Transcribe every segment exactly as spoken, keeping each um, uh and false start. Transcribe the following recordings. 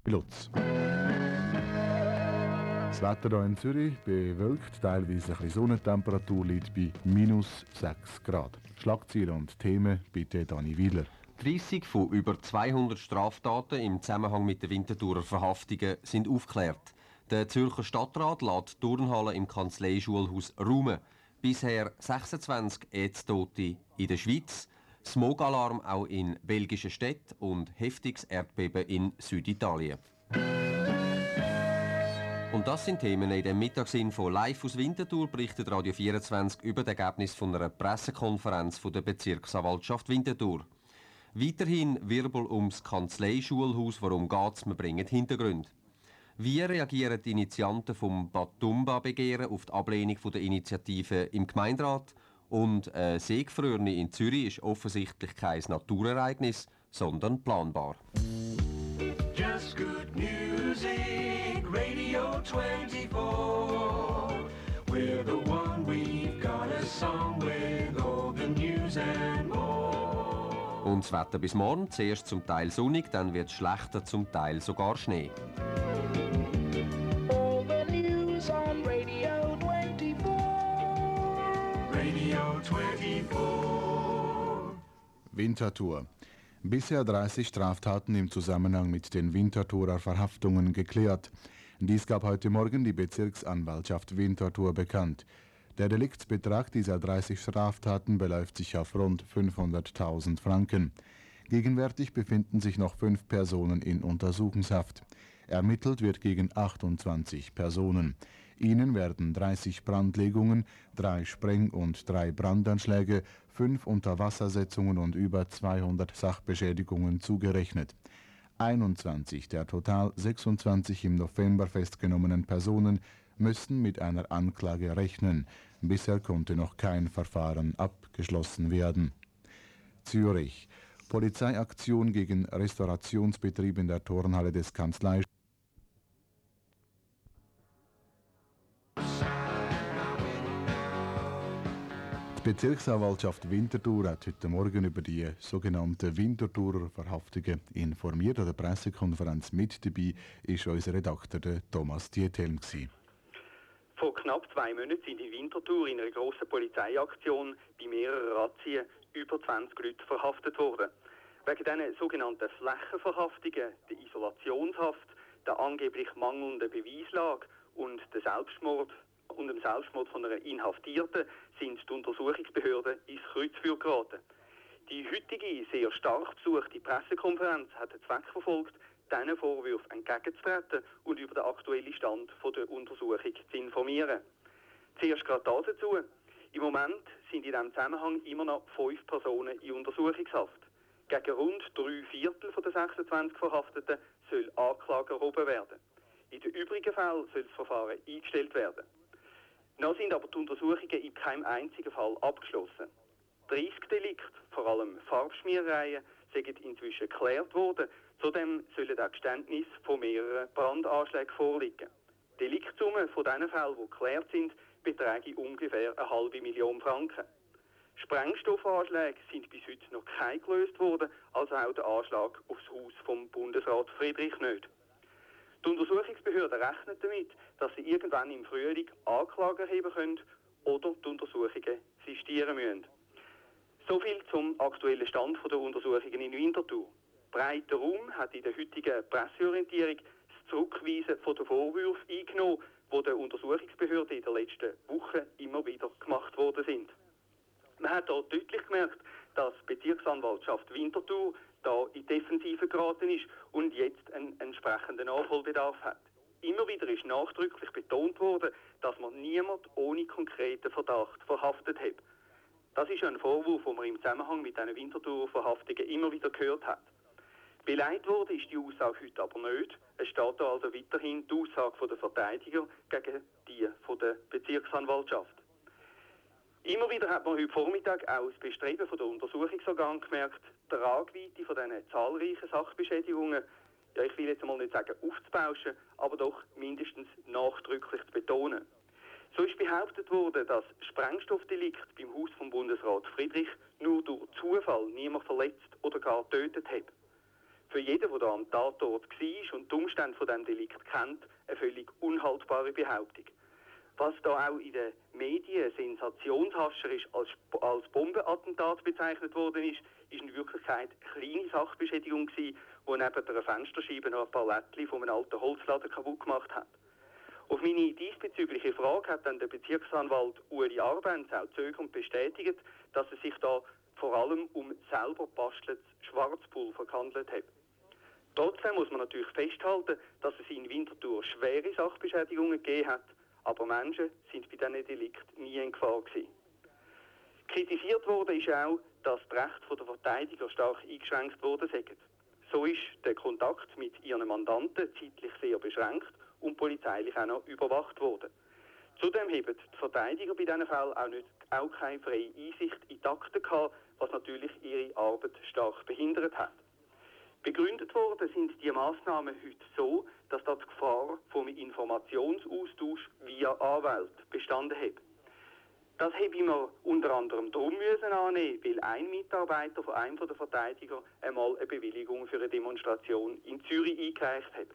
Lutz. Das Wetter hier in Zürich bewölkt, teilweise ein bisschen Sonnentemperatur liegt bei minus sechs Grad. Schlagzeilen und Themen bitte Dani Wieler. dreissig von über zweihundert Straftaten im Zusammenhang mit den Winterthurer Verhaftungen sind aufgeklärt. Der Zürcher Stadtrat lässt Turnhallen im Kanzleischulhaus räumen. Bisher sechsundzwanzig Aidstote in der Schweiz, Smogalarm auch in belgischen Städten und heftiges Erdbeben in Süditalien. Und das sind Themen in dem Mittagsinfo. Live aus Winterthur berichtet Radio vierundzwanzig über das Ergebnis von einer Pressekonferenz von der Bezirksanwaltschaft Winterthur. Weiterhin Wirbel ums Kanzleischulhaus. Worum geht's? Wir bringen Hintergründe. Wie reagieren die Initianten vom Batumba-Begehren auf die Ablehnung der Initiative im Gemeinderat? Und eine Seegefrorene in Zürich ist offensichtlich kein Naturereignis, sondern planbar. Just good music, Radio twenty-four. We're the one, we've got a song with all the news and more. Und das Wetter bis morgen, zuerst zum Teil sonnig, dann wird es schlechter, zum Teil sogar Schnee. All the news on Radio twenty-four. Radio twenty-four. Winterthur. Bisher dreißig Straftaten im Zusammenhang mit den Winterthurer Verhaftungen geklärt. Dies gab heute Morgen die Bezirksanwaltschaft Winterthur bekannt. Der Deliktsbetrag dieser dreißig Straftaten beläuft sich auf rund fünfhunderttausend Franken. Gegenwärtig befinden sich noch fünf Personen in Untersuchungshaft. Ermittelt wird gegen achtundzwanzig Personen. Ihnen werden dreißig Brandlegungen, drei Spreng- und drei Brandanschläge, fünf Unterwassersetzungen und über zweihundert Sachbeschädigungen zugerechnet. einundzwanzig der total sechsundzwanzig im November festgenommenen Personen müssen mit einer Anklage rechnen. Bisher konnte noch kein Verfahren abgeschlossen werden. Zürich. Polizeiaktion gegen Restaurationsbetrieb in der Turnhalle des Kanzlei. Die Bezirksanwaltschaft Winterthur hat heute Morgen über die sogenannten Winterthurer Verhaftungen informiert. An der Pressekonferenz mit dabei war unser Redakteur Thomas Diethelm. Vor knapp zwei Monaten sind in Winterthur in einer grossen Polizeiaktion bei mehreren Razzien über zwanzig Leute verhaftet worden. Wegen diesen sogenannten Flächenverhaftungen, der Isolationshaft, der angeblich mangelnden Beweislage und der Selbstmord und dem Selbstmord von einer Inhaftierten sind die Untersuchungsbehörden ins Kreuzfeuer geraten. Die heutige, sehr stark besuchte Pressekonferenz hat den Zweck verfolgt, diesen Vorwürfen entgegenzutreten und über den aktuellen Stand der Untersuchung zu informieren. Zuerst gerade dazu. Im Moment sind in diesem Zusammenhang immer noch fünf Personen in Untersuchungshaft. Gegen rund drei Viertel der sechsundzwanzig Verhafteten soll Anklage erhoben werden. In den übrigen Fällen soll das Verfahren eingestellt werden. Noch sind aber die Untersuchungen in keinem einzigen Fall abgeschlossen. dreißig Delikte, vor allem Farbschmierereien, sind inzwischen geklärt worden. Zudem sollen auch Geständnisse von mehreren Brandanschlägen vorliegen. Die Deliktsumme von diesen Fällen, die geklärt sind, beträgt ungefähr eine halbe Million Franken. Sprengstoffanschläge sind bis heute noch kein gelöst worden, also auch der Anschlag aufs Haus vom Bundesrat Friedrich nicht. Die Untersuchungsbehörden rechnen damit, dass sie irgendwann im Frühling Anklage erheben können oder die Untersuchungen sistieren müssen. Soviel zum aktuellen Stand der Untersuchungen in Winterthur. Breiter Raum hat in der heutigen Presseorientierung das Zurückweisen von den Vorwürfen eingenommen, die der Untersuchungsbehörde in den letzten Wochen immer wieder gemacht worden sind. Man hat hier deutlich gemerkt, dass die Bezirksanwaltschaft Winterthur da in die Defensive geraten ist und jetzt einen entsprechenden Nachholbedarf hat. Immer wieder ist nachdrücklich betont worden, dass man niemand ohne konkreten Verdacht verhaftet hat. Das ist ein Vorwurf, den man im Zusammenhang mit diesen Winterthur-Verhaftungen immer wieder gehört hat. Beleidigt wurde ist die Aussage heute aber nicht. Es steht da also weiterhin die Aussage der Verteidiger gegen die von der Bezirksanwaltschaft. Immer wieder hat man heute Vormittag auch das Bestreben der Untersuchungsorgane gemerkt, die Tragweite von diesen zahlreichen Sachbeschädigungen, ja ich will jetzt mal nicht sagen aufzubauschen, aber doch mindestens nachdrücklich zu betonen. So ist behauptet worden, dass Sprengstoffdelikt beim Haus vom Bundesrat Friedrich nur durch Zufall niemand verletzt oder gar getötet hat. Für jeden, der da am Tatort war und die Umstände von diesem Delikt kennt, eine völlig unhaltbare Behauptung. Was da auch in den Medien sensationshascherisch als, als Bombenattentat bezeichnet worden ist, ist in Wirklichkeit eine kleine Sachbeschädigung gewesen, die neben der Fensterscheibe noch ein paar Lättchen von einem alten Holzladen kaputt gemacht hat. Auf meine diesbezügliche Frage hat dann der Bezirksanwalt Ueli Arbenz auch zögernd bestätigt, dass es sich da vor allem um selber basteltes Schwarzpulver gehandelt hat. Trotzdem muss man natürlich festhalten, dass es in Winterthur schwere Sachbeschädigungen gegeben hat, aber Menschen sind bei diesen Delikten nie in Gefahr gewesen. Kritisiert worden ist auch, dass die Rechte der Verteidiger stark eingeschränkt worden sind. So ist der Kontakt mit ihren Mandanten zeitlich sehr beschränkt und polizeilich auch noch überwacht worden. Zudem haben die Verteidiger bei diesen Fällen auch, nicht, auch keine freie Einsicht in die Akten gehabt, was natürlich ihre Arbeit stark behindert hat. Begründet worden sind die Massnahmen heute so, dass da die Gefahr vom Informationsaustausch via Anwälte bestanden hat. Das habe ich mir unter anderem darum müssen annehmen, weil ein Mitarbeiter von einem der Verteidiger einmal eine Bewilligung für eine Demonstration in Zürich eingereicht hat.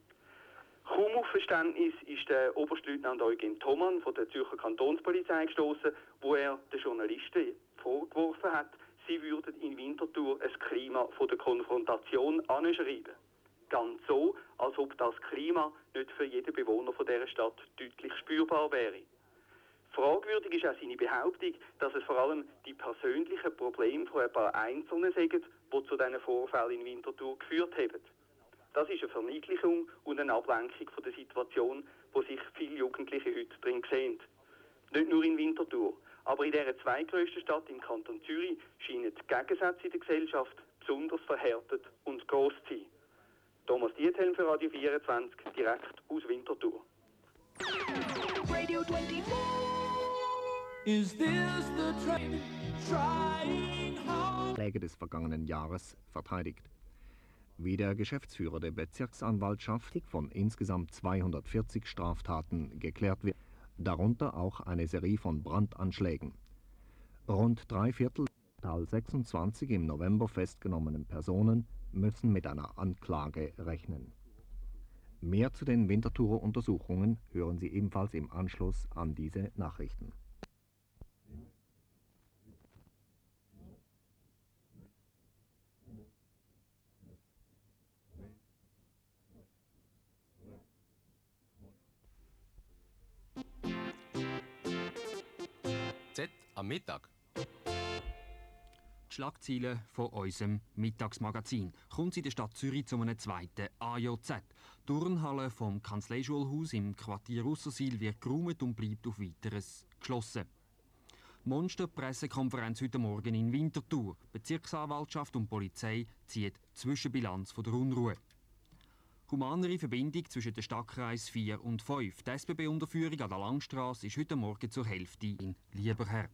Kaum auf Verständnis ist der Oberstleutnant Eugen Thomann von der Zürcher Kantonspolizei gestoßen, wo er den Journalisten vorgeworfen hat, sie würden in Winterthur ein Klima von der Konfrontation anschreiben. Ganz so, als ob das Klima nicht für jeden Bewohner von dieser Stadt deutlich spürbar wäre. Fragwürdig ist auch seine Behauptung, dass es vor allem die persönlichen Probleme von ein paar Einzelnen sind, die zu diesen Vorfällen in Winterthur geführt haben. Das ist eine Verniedlichung und eine Ablenkung von der Situation, wo sich viele Jugendliche heute drin sehen. Nicht nur in Winterthur, aber in dieser zweitgrößten Stadt im Kanton Zürich scheinen die Gegensätze in der Gesellschaft besonders verhärtet und gross zu sein. Thomas Diethelm für Radio vierundzwanzig, direkt aus Winterthur. Radio vierundzwanzig. Is this the train trying hard? Schläge des vergangenen Jahres verteidigt. Wie der Geschäftsführer der Bezirksanwaltschaft von insgesamt zweihundertvierzig Straftaten geklärt wird, darunter auch eine Serie von Brandanschlägen. Rund drei Viertel der sechsundzwanzig im November festgenommenen Personen müssen mit einer Anklage rechnen. Mehr zu den Winterthurer Untersuchungen hören Sie ebenfalls im Anschluss an diese Nachrichten. Z am Mittag. Die Schlagzeilen von unserem Mittagsmagazin. Kommt in der Stadt Zürich zu einem zweiten A J Z. Die Turnhalle vom Kanzleischulhaus im Quartier Aussersil wird geräumt und bleibt auf Weiteres geschlossen. Monster-Pressekonferenz heute Morgen in Winterthur. Bezirksanwaltschaft und Polizei ziehen Zwischenbilanz von der Unruhe. Humanere Verbindung zwischen den Stadtkreis vier und fünf. Die S B B-Unterführung an der Langstrasse ist heute Morgen zur Hälfte in Lieberherr.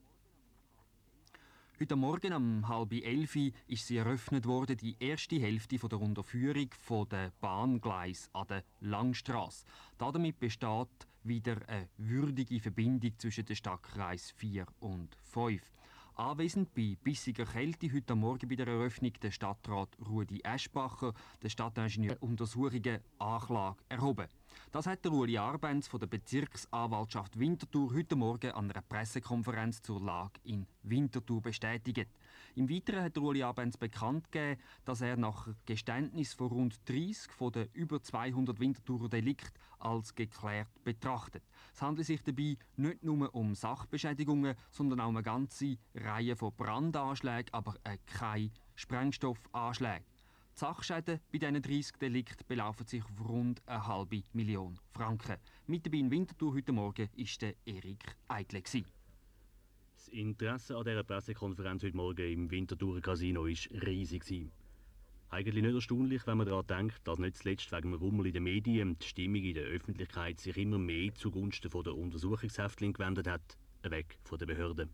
Heute Morgen um halb elf ist sie eröffnet worden, die erste Hälfte der Unterführung der Bahngleis an der Langstrasse. Damit besteht wieder eine würdige Verbindung zwischen den Stadtkreis vier und fünf. Anwesend bei bissiger Kälte heute Morgen bei der Eröffnung der Stadtrat Rudi Eschbacher, der Stadtingenieur Untersuchungen Anklage erhoben. Das hat der Ueli Arbenz von der Bezirksanwaltschaft Winterthur heute Morgen an einer Pressekonferenz zur Lage in Winterthur bestätigt. Im Weiteren hat der Ueli Arbenz bekannt gegeben, dass er nach Geständnis von rund dreissig von den über zweihundert Winterthurer Delikten als geklärt betrachtet. Es handelt sich dabei nicht nur um Sachbeschädigungen, sondern auch um eine ganze Reihe von Brandanschlägen, aber äh, keine Sprengstoffanschläge. Die Sachschäden bei diesen dreissig Delikten belaufen sich auf rund eine halbe Million Franken. Mit dabei in Winterthur heute Morgen war der Erik Eitle. Das Interesse an dieser Pressekonferenz heute Morgen im Winterthurer Casino war riesig. Eigentlich nicht erstaunlich, wenn man daran denkt, dass nicht zuletzt wegen dem Rummel in den Medien die Stimmung in der Öffentlichkeit sich immer mehr zugunsten der Untersuchungshäftlinge gewendet hat, weg von den Behörden.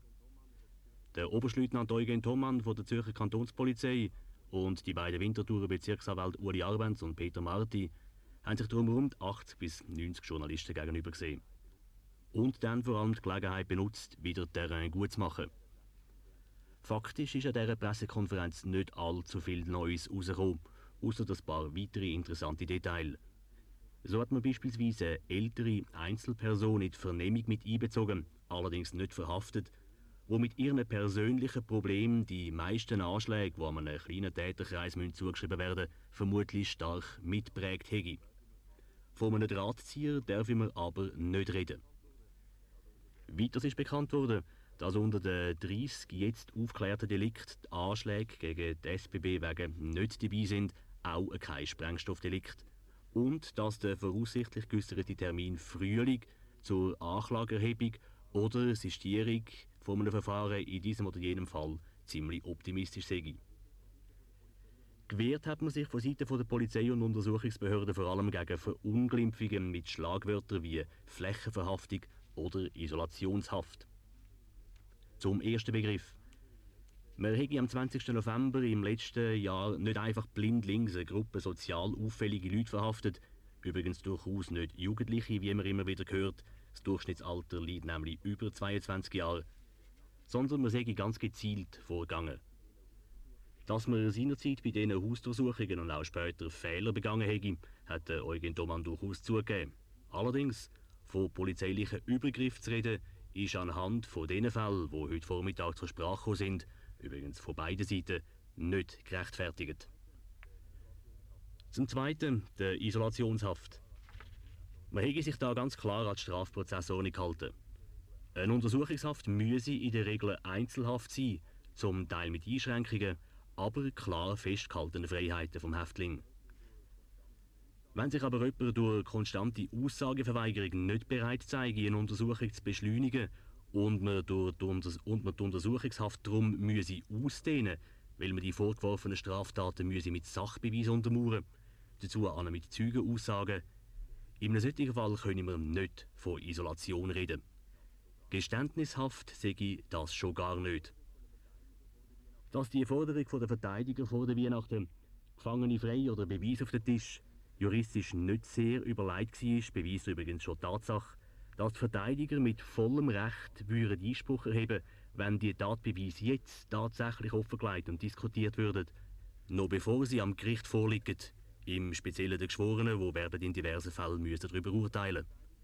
Der Oberstleutnant Eugen Thomann von der Zürcher Kantonspolizei und die beiden Winterthurer Bezirksanwälte Ueli Arbenz und Peter Marti haben sich darum rund achtzig bis neunzig Journalisten gegenüber gesehen. Und dann vor allem die Gelegenheit benutzt, wieder Terrain gut zu machen. Faktisch ist an dieser Pressekonferenz nicht allzu viel Neues rausgekommen. außer ein paar weitere interessante Details. So hat man beispielsweise eine ältere Einzelperson in die Vernehmung mit einbezogen, allerdings nicht verhaftet, wo mit ihren persönlichen Problemen die meisten Anschläge, die an einem kleinen Täterkreis zugeschrieben werden müssen, vermutlich stark mitprägt hätte. Von einem Drahtzieher dürfen wir aber nicht reden. Weiters ist bekannt worden, dass unter den dreissig jetzt aufgeklärten Delikten die Anschläge gegen die S B B wegen nicht dabei sind, auch kein Sprengstoffdelikt. Und dass der voraussichtlich geäusserte Termin Frühling zur Anklageerhebung oder Sistierung von einem Verfahren in diesem oder jenem Fall ziemlich optimistisch sei. Gewehrt hat man sich von Seiten der Polizei und Untersuchungsbehörden vor allem gegen Verunglimpfungen mit Schlagwörtern wie Flächenverhaftung oder Isolationshaft. Zum ersten Begriff. Man hätte am zwanzigsten November im letzten Jahr nicht einfach blindlings eine Gruppe sozial auffällige Leute verhaftet, übrigens durchaus nicht Jugendliche, wie man immer wieder hört, das Durchschnittsalter liegt nämlich über zweiundzwanzig Jahre, sondern man sei ganz gezielt vorgegangen. Dass man seinerzeit bei diesen Hausdurchsuchungen und auch später Fehler begangen hätte, hat Eugen Thomann durchaus zugegeben. Allerdings, von polizeilichen Übergriffen zu reden, ist anhand von den Fällen, die heute Vormittag zur Sprache gekommen sind, übrigens von beiden Seiten, nicht gerechtfertigt. Zum Zweiten der Isolationshaft. Man hätte sich da ganz klar an die Strafprozessordnung gehalten. Eine Untersuchungshaft müsse in der Regel Einzelhaft sein, zum Teil mit Einschränkungen, aber klar festgehaltene Freiheiten vom Häftling. Wenn sich aber jemand durch konstante Aussageverweigerung nicht bereit zeige, eine Untersuchung zu beschleunigen und man, durch die, Unter und man die Untersuchungshaft darum müsse ausdehnen, weil man die vorgeworfenen Straftaten müsse mit Sachbeweisen untermauern, dazu an mit Zeugenaussagen. In einem solchen Fall können wir nicht von Isolation reden. Geständnishaft sage das schon gar nicht. Dass die Forderung der Verteidiger vor der Weihnachten, Gefangene frei oder Beweis auf den Tisch, juristisch nicht sehr überlegt war, beweist übrigens schon die Tatsache, dass die Verteidiger mit vollem Recht würden Einspruch erheben, wenn die Tatbeweise jetzt tatsächlich offengelegt und diskutiert würden, noch bevor sie am Gericht vorliegen, im Speziellen der Geschworenen, die werden in diversen Fällen müssen darüber urteilen.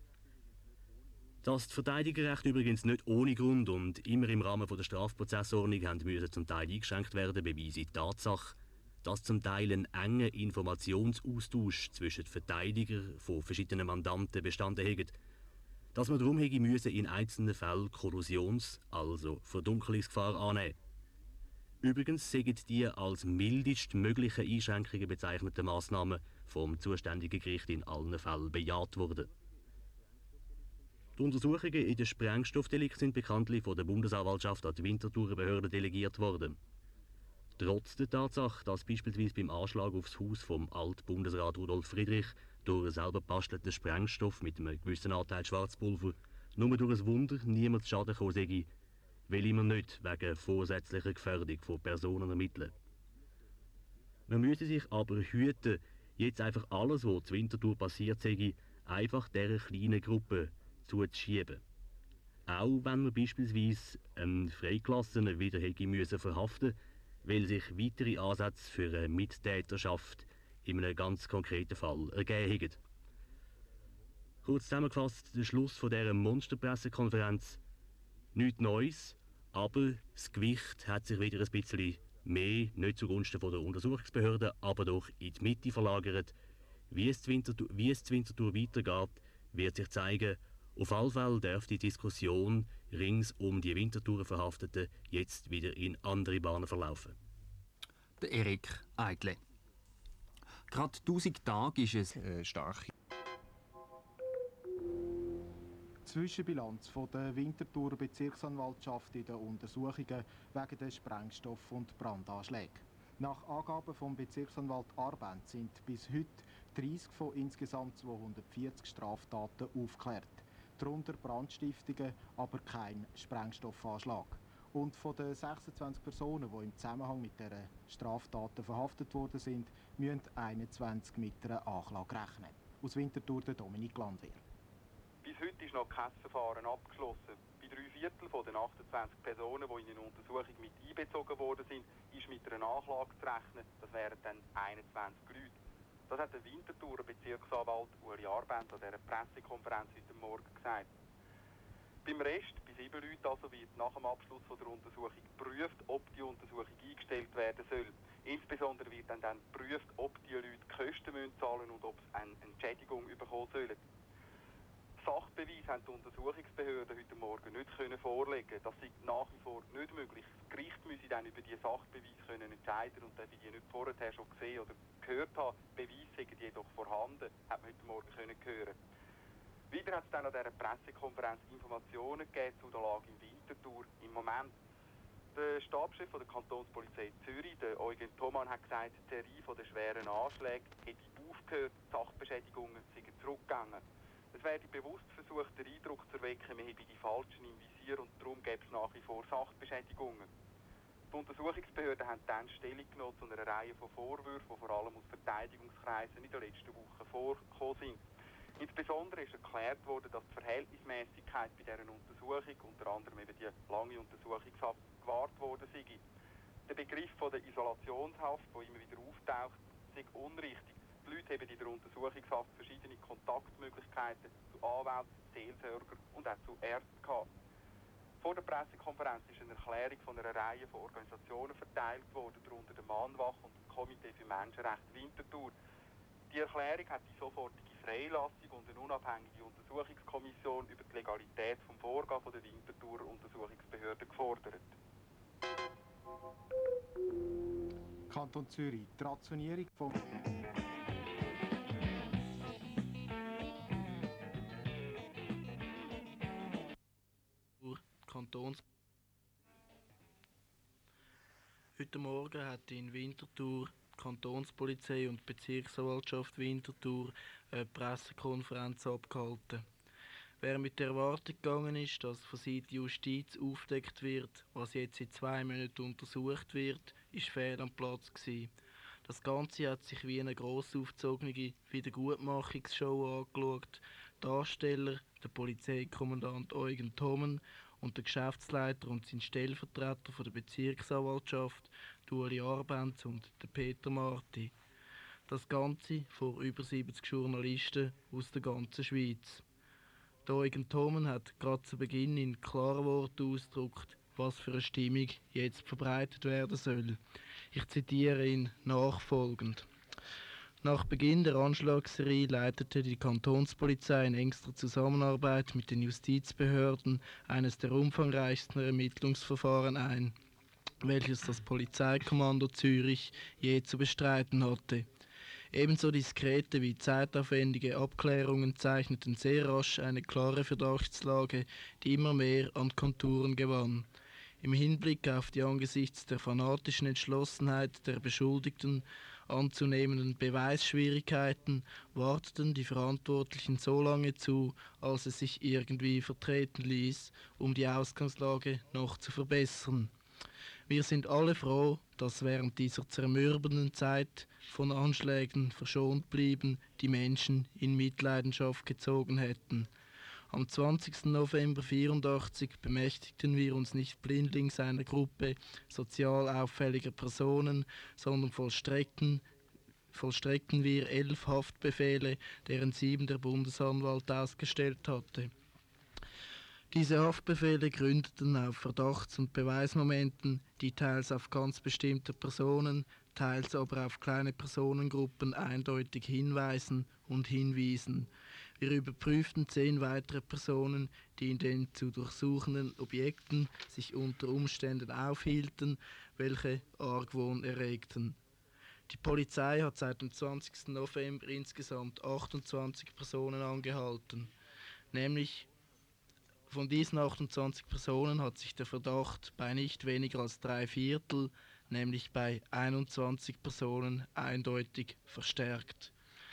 Dass die Verteidigerrechte übrigens nicht ohne Grund und immer im Rahmen der Strafprozessordnung haben müssen zum Teil eingeschränkt werden, beweise die Tatsache, dass zum Teil ein enger Informationsaustausch zwischen den Verteidigern von verschiedenen Mandanten bestanden hat, dass man darum hätte müssen in einzelnen Fällen Kollusions-, also Verdunkelungsgefahr annehmen. Übrigens sind die als mildest mögliche Einschränkungen bezeichneten Massnahmen vom zuständigen Gericht in allen Fällen bejaht worden. Die Untersuchungen in den Sprengstoffdelikten sind bekanntlich von der Bundesanwaltschaft an die Winterthurer Behörde delegiert worden. Trotz der Tatsache, dass beispielsweise beim Anschlag aufs Haus vom Alt-Bundesrat Rudolf Friedrich durch einen selber gebastelten Sprengstoff mit einem gewissen Anteil Schwarzpulver nur durch ein Wunder niemand zu Schaden gekommen sei, will immer nicht wegen vorsätzlicher Gefährdung von Personen ermitteln. Man müsse sich aber hüten, jetzt einfach alles, was zur Winterthur passiert sei, einfach dieser kleinen Gruppe zuzuschieben. Auch wenn man beispielsweise einen Freigelassenen wieder hätte müssen verhaften, weil sich weitere Ansätze für eine Mittäterschaft in einem ganz konkreten Fall ergeben haben. Kurz zusammengefasst, der Schluss von dieser Monsterpressekonferenz: nichts Neues, aber das Gewicht hat sich wieder ein bisschen mehr, nicht zugunsten von der Untersuchungsbehörde, aber doch in die Mitte verlagert. Wie es zu Winterthur, wie es zu Winterthur weitergeht, wird sich zeigen. Auf alle Fälle darf die Diskussion rings um die Winterthurer Verhafteten jetzt wieder in andere Bahnen verlaufen. Der Erik Eitle. Gerade tausend Tage ist es äh, stark. Zwischenbilanz von der Winterthurer Bezirksanwaltschaft in den Untersuchungen wegen der Sprengstoff- und Brandanschläge. Nach Angaben vom Bezirksanwalt Arbent sind bis heute dreissig von insgesamt zweihundertvierzig Straftaten aufgeklärt. Darunter Brandstiftungen, aber kein Sprengstoffanschlag. Und von den sechsundzwanzig Personen, die im Zusammenhang mit dieser Straftaten verhaftet worden sind, müssen einundzwanzig mit einer Anklage rechnen. Aus Winterthur der Dominik Landwehr. Bis heute ist noch kein Verfahren abgeschlossen. Bei drei Viertel von den achtundzwanzig Personen, die in eine Untersuchung mit einbezogen worden sind, ist mit einer Nachlage zu rechnen. Das wären dann einundzwanzig Leute. Das hat der Winterthurer Bezirksanwalt Uri Arbent an dieser Pressekonferenz heute Morgen gesagt. Beim Rest, bei sieben Leuten also, wird nach dem Abschluss von der Untersuchung geprüft, ob die Untersuchung eingestellt werden soll. Insbesondere wird dann, dann geprüft, ob die Leute Kosten müssen zahlen und ob sie eine Entschädigung bekommen sollen. Sachbeweis haben die Untersuchungsbehörden heute Morgen nicht können vorlegen. Das ist nach wie vor nicht möglich. Das Gericht müsse dann über die Sachbeweise können entscheiden und darf ich die nicht vorher schon gesehen oder gehört haben. Beweise sind jedoch vorhanden, hat man heute Morgen können hören. Weiter hat es dann an dieser Pressekonferenz Informationen gegeben zu der Lage im Winterthur. Im Moment, der Stabschef der Kantonspolizei Zürich, der Eugen Thomann, hat gesagt, die Serie der schweren Anschläge hätte aufgehört, die Sachbeschädigungen seien zurückgegangen. Es werde bewusst versucht, den Eindruck zu erwecken, man habe die Falschen im Visier und darum gäbe es nach wie vor Sachbeschädigungen. Die Untersuchungsbehörden haben dann Stellung genommen zu einer Reihe von Vorwürfen, die vor allem aus Verteidigungskreisen in den letzten Wochen vorgekommen sind. Insbesondere ist erklärt worden, dass die Verhältnismäßigkeit bei dieser Untersuchung, unter anderem eben die lange Untersuchungshaft, gewahrt worden sei. Der Begriff von der Isolationshaft, der immer wieder auftaucht, sei unrichtig. Die Leute haben in der Untersuchungshaft verschiedene Kontaktmöglichkeiten zu Anwälten, Seelsorgern und auch zu Ärzten gehabt. Vor der Pressekonferenz ist eine Erklärung von einer Reihe von Organisationen verteilt worden, darunter der Mahnwache und das Komitee für Menschenrechte Winterthur. Die Erklärung hat die sofortige Freilassung und eine unabhängige Untersuchungskommission über die Legalität vom Vorgehen der Winterthurer Untersuchungsbehörden gefordert. Kanton Zürich, die Rationierung von Kantons. Heute Morgen hat in Winterthur die Kantonspolizei und die Bezirksanwaltschaft Winterthur eine Pressekonferenz abgehalten. Wer mit der Erwartung gegangen ist, dass von Seiten der Justiz aufgedeckt wird, was jetzt in zwei Monaten untersucht wird, ist fehl am Platz gewesen. Das Ganze hat sich wie eine gross aufgezogene Wiedergutmachungsshow angeschaut. Darsteller, der Polizeikommandant Eugen Thomann und der Geschäftsleiter und sein Stellvertreter von der Bezirksanwaltschaft, Uri Arbent und der Peter Marti. Das Ganze vor über siebzig Journalisten aus der ganzen Schweiz. Der Eugen Thomann hat gerade zu Beginn in klaren Worten ausgedrückt, was für eine Stimmung jetzt verbreitet werden soll. Ich zitiere ihn nachfolgend. Nach Beginn der Anschlagsserie leitete die Kantonspolizei in engster Zusammenarbeit mit den Justizbehörden eines der umfangreichsten Ermittlungsverfahren ein, welches das Polizeikommando Zürich je zu bestreiten hatte. Ebenso diskrete wie zeitaufwendige Abklärungen zeichneten sehr rasch eine klare Verdachtslage, die immer mehr an Konturen gewann. Im Hinblick auf die angesichts der fanatischen Entschlossenheit der Beschuldigten anzunehmenden Beweisschwierigkeiten warteten die Verantwortlichen so lange zu, als es sich irgendwie vertreten ließ, um die Ausgangslage noch zu verbessern. Wir sind alle froh, dass während dieser zermürbenden Zeit von Anschlägen verschont blieben, die Menschen in Mitleidenschaft gezogen hätten. Am zwanzigsten November neunzehnhundertvierundachtzig bemächtigten wir uns nicht blindlings einer Gruppe sozial auffälliger Personen, sondern vollstreckten, vollstreckten wir elf Haftbefehle, deren sieben der Bundesanwalt ausgestellt hatte. Diese Haftbefehle gründeten auf Verdachts- und Beweismomenten, die teils auf ganz bestimmte Personen, teils aber auf kleine Personengruppen eindeutig hinweisen und hinwiesen. Wir überprüften zehn weitere Personen, die in den zu durchsuchenden Objekten sich unter Umständen aufhielten, welche Argwohn erregten. Die Polizei hat seit dem zwanzigsten November insgesamt achtundzwanzig Personen angehalten. Nämlich von diesen achtundzwanzig Personen hat sich der Verdacht bei nicht weniger als drei Viertel, nämlich bei einundzwanzig Personen, eindeutig verstärkt.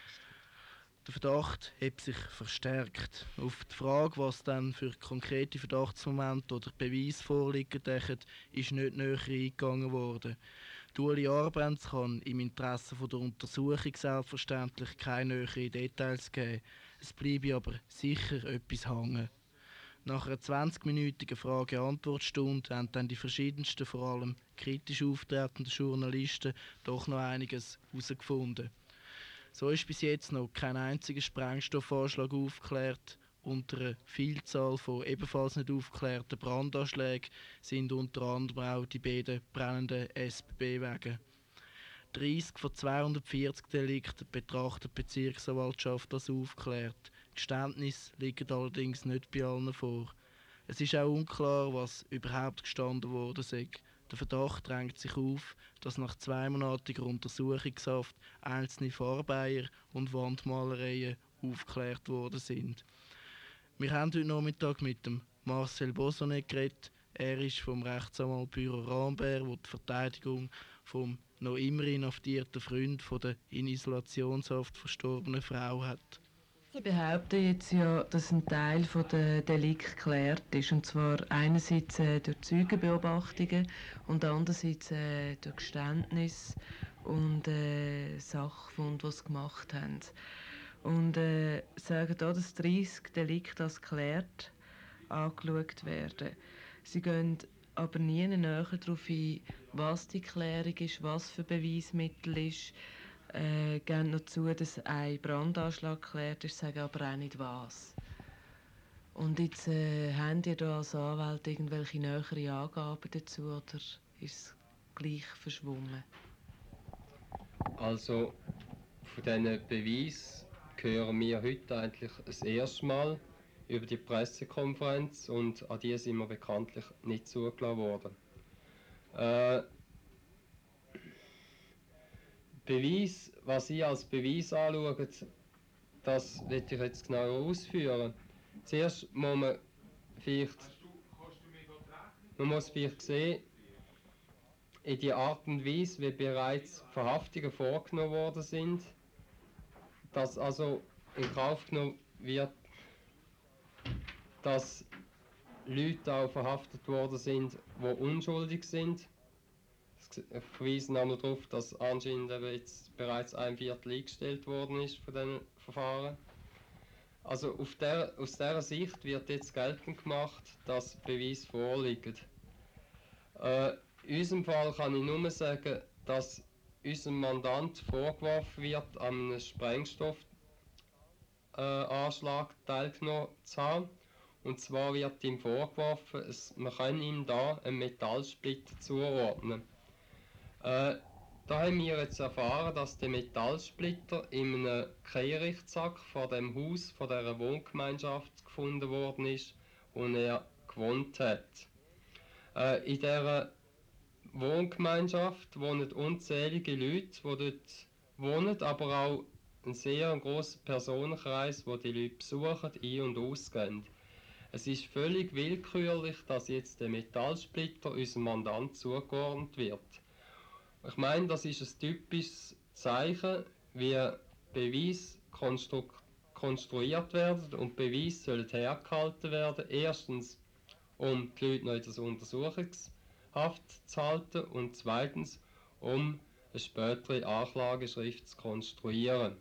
Der Verdacht hat sich verstärkt. Auf die Frage, was dann für konkrete Verdachtsmomente oder Beweise vorliegen, ist nicht näher eingegangen worden. Ueli Arbenz kann im Interesse der Untersuchung selbstverständlich keine näheren Details geben. Es bleibe aber sicher etwas hängen. Nach einer zwanzigminütigen Frage-Antwort-Stunde haben dann die verschiedensten, vor allem kritisch auftretenden Journalisten doch noch einiges herausgefunden. So ist bis jetzt noch kein einziger Sprengstoffanschlag aufgeklärt. Unter einer Vielzahl von ebenfalls nicht aufgeklärten Brandanschlägen sind unter anderem auch die beiden brennenden S B B-Wege. dreissig von zweihundertvierzig Delikten betrachtet die Bezirksanwaltschaft als aufgeklärt. Geständnisse liegen allerdings nicht bei allen vor. Es ist auch unklar, was überhaupt gestanden worden sei. Der Verdacht drängt sich auf, dass nach zweimonatiger Untersuchungshaft einzelne Farbeier und Wandmalereien aufgeklärt worden sind. Wir haben heute Nachmittag mit dem Marcel Bossonet geredet. Er ist vom Rechtsanwaltbüro Rambert, wo die Verteidigung vom noch immer inhaftierten Freund von der in Isolationshaft verstorbenen Frau hat. Sie behaupten jetzt ja, dass ein Teil der Delikte geklärt ist, und zwar einerseits äh, durch Zeugenbeobachtungen und andererseits äh, durch Geständnisse und äh, Sachfunde, die sie gemacht haben. Und äh, sagen da, dass dreissig Delikte als geklärt angeschaut werden. Sie gehen aber nie näher darauf ein, was die Klärung ist, was für Beweismittel ist. Äh, geben noch zu, dass ein Brandanschlag geklärt ist, sagen aber auch nicht was. Und jetzt äh, habt ihr da als Anwalt irgendwelche näheren Angaben dazu oder ist es gleich verschwommen? Also von diesen Beweisen hören wir heute eigentlich das erste Mal über die Pressekonferenz und an die sind wir bekanntlich nicht zugelassen worden. Äh, Beweis, was ich als Beweis anschaue, das will ich jetzt genauer ausführen. Zuerst muss man vielleicht, man muss vielleicht sehen, in die Art und Weise, wie bereits Verhaftungen vorgenommen worden sind, dass also in Kauf genommen wird, dass Leute auch verhaftet worden sind, die unschuldig sind. Ich verweise auch noch darauf, dass anscheinend jetzt bereits ein Viertel eingestellt worden ist von diesen Verfahren. Also auf der, aus dieser Sicht wird jetzt geltend gemacht, dass Beweise vorliegen. Äh, in unserem Fall kann ich nur sagen, dass unserem Mandant vorgeworfen wird, an einem Sprengstoffanschlag äh, teilgenommen zu haben. Und zwar wird ihm vorgeworfen, es, man kann ihm da einen Metallsplitter zuordnen. Äh, da haben wir jetzt erfahren, dass der Metallsplitter in einem Kehrichtsack vor dem Haus von dieser Wohngemeinschaft gefunden worden ist, wo er gewohnt hat. Äh, in dieser Wohngemeinschaft wohnen unzählige Leute, die dort wohnen, aber auch ein sehr grosser Personenkreis, wo die Leute besuchen, ein- und ausgehen. Es ist völlig willkürlich, dass jetzt der Metallsplitter unserem Mandant zugeordnet wird. Ich meine, das ist ein typisches Zeichen, wie Beweise konstru konstruiert werden und Beweise sollen hergehalten werden. Erstens, um die Leute noch in der Untersuchungshaft zu halten und zweitens, um eine spätere Anklageschrift zu konstruieren.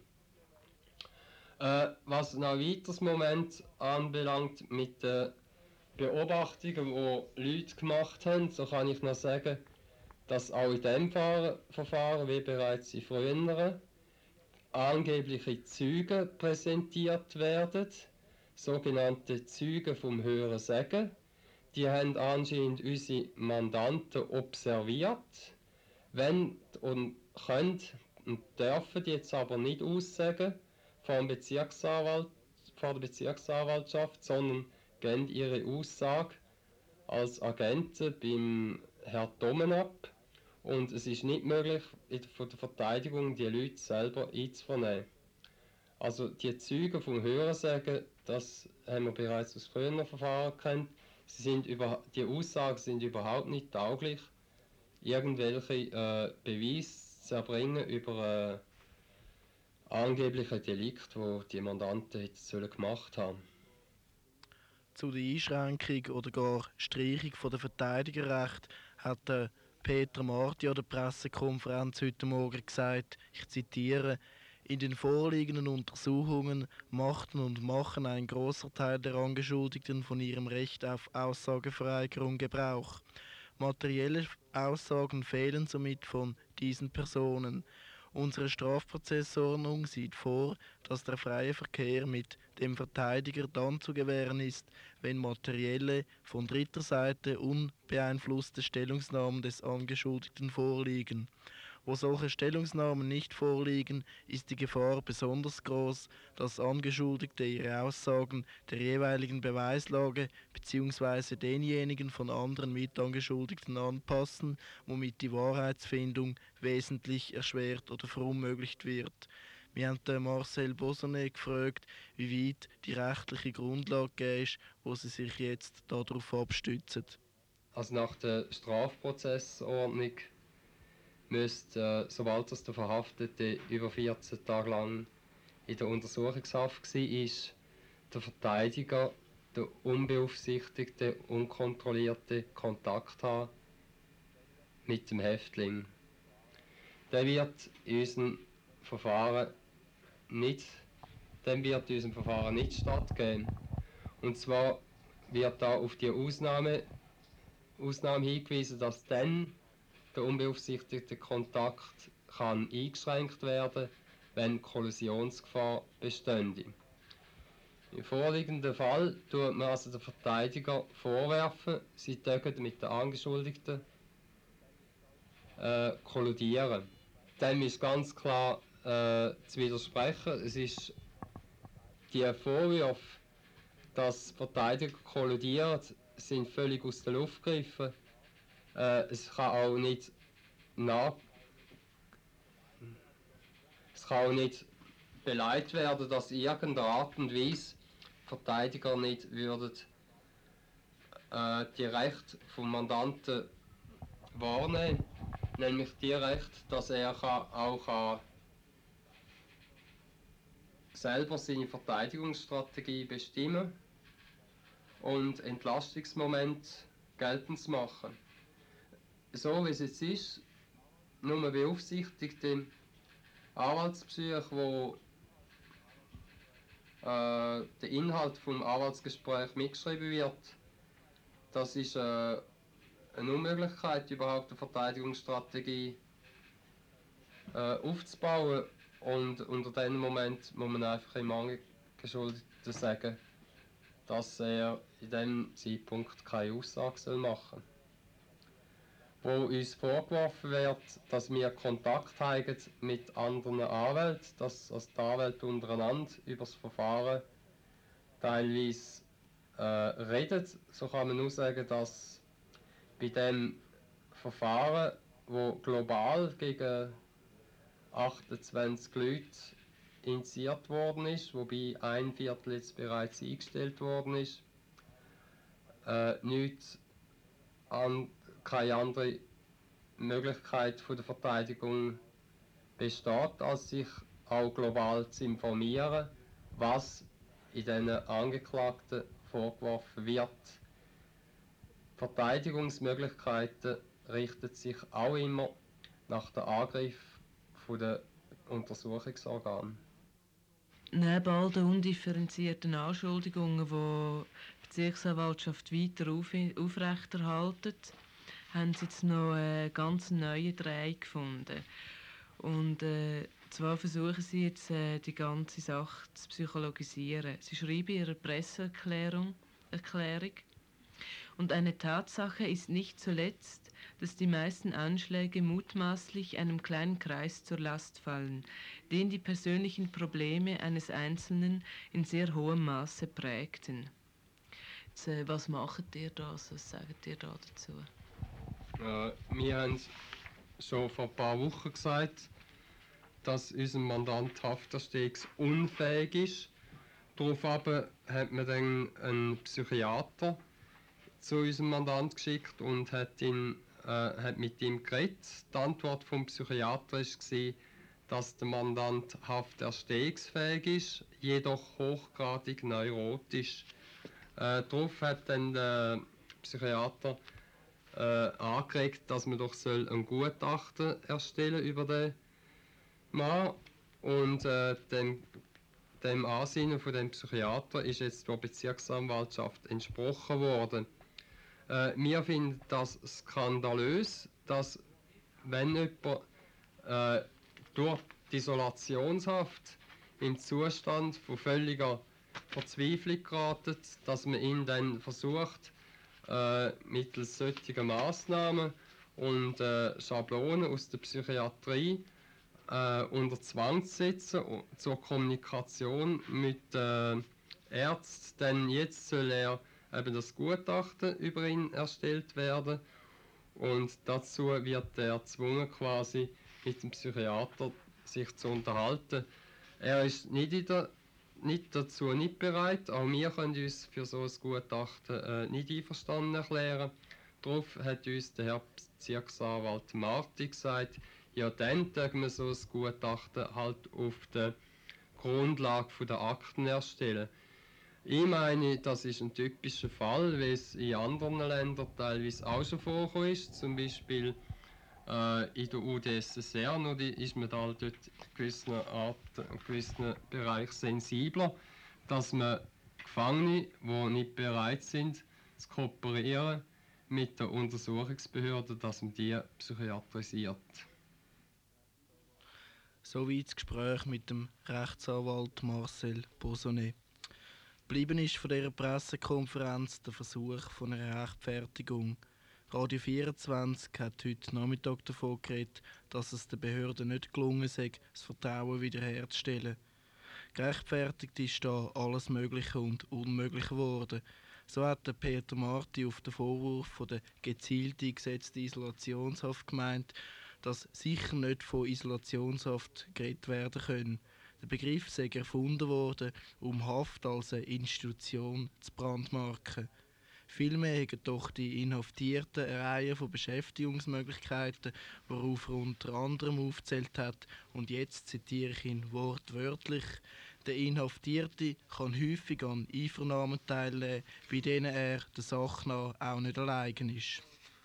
Äh, was noch ein weiteres Moment anbelangt mit den Beobachtungen, die Leute gemacht haben, so kann ich noch sagen, dass auch in diesem Verfahren, wie bereits in früheren, angebliche Zeugen präsentiert werden, sogenannte Zeugen vom Hörensagen. Die haben anscheinend unsere Mandanten observiert, wollen und können und dürfen jetzt aber nicht aussagen vom Bezirksanwalt, von der Bezirksanwaltschaft, sondern geben ihre Aussage als Agenten beim Herrn Domen ab. Und es ist nicht möglich, von der Verteidigung die Leute selber einzuvernehmen. Also die Zeugen vom Hörensagen, das haben wir bereits aus früheren Verfahren gekannt, sie sind über, die Aussagen sind überhaupt nicht tauglich, irgendwelche äh, Beweise zu erbringen über äh, angebliche Delikte, die die Mandanten sollen gemacht haben. Zu der Einschränkung oder gar Streichung von der Verteidigerrecht hat der Peter Marti an der Pressekonferenz heute Morgen gesagt, ich zitiere: In den vorliegenden Untersuchungen machten und machen ein großer Teil der Angeschuldigten von ihrem Recht auf Aussageverweigerung Gebrauch. Materielle Aussagen fehlen somit von diesen Personen. Unsere Strafprozessordnung sieht vor, dass der freie Verkehr mit dem Verteidiger dann zu gewähren ist, wenn materielle, von dritter Seite unbeeinflusste Stellungnahmen des Angeschuldigten vorliegen. Wo solche Stellungnahmen nicht vorliegen, ist die Gefahr besonders groß, dass Angeschuldigte ihre Aussagen der jeweiligen Beweislage bzw. denjenigen von anderen Mitangeschuldigten anpassen, womit die Wahrheitsfindung wesentlich erschwert oder verunmöglicht wird. Wir haben den Marcel Bosonet gefragt, wie weit die rechtliche Grundlage ist, wo sie sich jetzt darauf abstützen. Also nach der Strafprozessordnung müsste, äh, sobald das der Verhaftete über vierzehn Tage lang in der Untersuchungshaft war, der Verteidiger, der unbeaufsichtigte, unkontrollierte Kontakt haben mit dem Häftling. Der wird in unserem Verfahren nicht, dem wird in unserem Verfahren nicht stattgeben. Und zwar wird da auf die Ausnahme, Ausnahme hingewiesen, dass dann der unbeaufsichtigte Kontakt kann eingeschränkt werden, wenn Kollisionsgefahr bestünde. Im vorliegenden Fall tut man also den Verteidiger vorwerfen, sie täten mit den Angeschuldigten äh, kollidieren. Dem ist ganz klar äh, zu widersprechen. Es ist die Vorwürfe, dass Verteidiger kollidieren, sind völlig aus der Luft gegriffen. Äh, es kann auch nicht nach es kann auch nicht beleidigt werden, dass in irgendeiner Art und Weise Verteidiger nicht würden äh, die Rechte vom Mandanten wahrnehmen, nämlich die Rechte, dass er kann, auch kann selber seine Verteidigungsstrategie bestimmen und Entlastungsmoment geltend machen. So wie es jetzt ist, nur beaufsichtigte Anwaltsbesuch, wo äh, der Inhalt vom Anwaltsgespräch mitgeschrieben wird, das ist äh, eine Unmöglichkeit, überhaupt eine Verteidigungsstrategie äh, aufzubauen. Und unter diesem Moment muss man einfach im Angeschuldigten sagen, dass er in diesem Zeitpunkt keine Aussage machen soll. Wo uns vorgeworfen wird, dass wir Kontakt haben mit anderen Anwälten, dass also die Anwälte untereinander über das Verfahren teilweise äh, reden. So kann man nur sagen, dass bei dem Verfahren, wo global gegen achtundzwanzig Leute initiiert worden ist, wobei ein Viertel jetzt bereits eingestellt worden ist, äh, nichts an keine andere Möglichkeit von der Verteidigung besteht, als sich auch global zu informieren, was in diesen Angeklagten vorgeworfen wird. Verteidigungsmöglichkeiten richten sich auch immer nach dem Angriff von der Untersuchungsorgane. Neben all den undifferenzierten Anschuldigungen, die die Bezirksanwaltschaft weiter auf, aufrechterhalten, haben sie jetzt noch einen ganz neuen Dreh gefunden. Und äh, zwar versuchen sie jetzt, äh, die ganze Sache zu psychologisieren. Sie schreiben ihre Presseerklärung, Erklärung. Und eine Tatsache ist nicht zuletzt, dass die meisten Anschläge mutmaßlich einem kleinen Kreis zur Last fallen, den die persönlichen Probleme eines Einzelnen in sehr hohem Maße prägten. Jetzt, äh, was macht ihr da? Was sagt ihr da dazu? Äh, wir haben schon vor ein paar Wochen gesagt, dass unser Mandant hafterstehungsunfähig ist. Daraufhin hat man dann einen Psychiater zu unserem Mandant geschickt und hat, ihn, äh, hat mit ihm geredet. Die Antwort vom Psychiater war, dass der Mandant hafterstehungsfähig ist, jedoch hochgradig neurotisch. Äh, darauf hat dann der Psychiater äh, angeregt, dass man doch soll ein Gutachten erstellen über den Mann. Und äh, dem, dem Ansinnen von dem Psychiater ist jetzt der Bezirksanwaltschaft entsprochen worden. Äh, wir finden das skandalös, dass wenn jemand äh, durch die Isolationshaft im Zustand von völliger Verzweiflung geraten, dass man ihn dann versucht, äh, mittels solcher Massnahmen und äh, Schablonen aus der Psychiatrie äh, unter Zwang zu setzen zur Kommunikation mit äh, Ärzten. Denn jetzt soll er eben das Gutachten über ihn erstellt werden und dazu wird er gezwungen, quasi mit dem Psychiater sich zu unterhalten. Er ist nicht, in der, nicht dazu nicht bereit, auch wir können uns für so ein Gutachten äh, nicht einverstanden erklären. Darauf hat uns der Herr Bezirksanwalt Marti gesagt, ja dann dürfen wir so ein Gutachten halt auf der Grundlage der Akten erstellen. Ich meine, das ist ein typischer Fall, wie es in anderen Ländern teilweise auch schon vorgekommen ist. Zum Beispiel äh, in der U d S S R noch ist man da dort in gewissen Art, in gewissen Bereich sensibler, dass man Gefangene, die nicht bereit sind, zu kooperieren mit der Untersuchungsbehörde, dass man die psychiatrisiert. Soweit das Gespräch mit dem Rechtsanwalt Marcel Bosonnet. Geblieben ist von dieser Pressekonferenz der Versuch von einer Rechtfertigung. Radio vierundzwanzig hat heute Nachmittag davon geredet, dass es den Behörden nicht gelungen sei, das Vertrauen wiederherzustellen. Gerechtfertigt ist da alles Mögliche und Unmögliche geworden. So hat der Peter Marti auf den Vorwurf von der gezielt eingesetzten Isolationshaft gemeint, dass sicher nicht von Isolationshaft geredet werden können. Der Begriff sei erfunden worden, um Haft als eine Institution zu brandmarken. Vielmehr haben doch die Inhaftierten eine Reihe von Beschäftigungsmöglichkeiten, worauf er unter anderem aufgezählt hat. Und jetzt zitiere ich ihn wortwörtlich: Der Inhaftierte kann häufig an Einvernahmen teilnehmen, bei denen er der Sache nach auch nicht allein ist.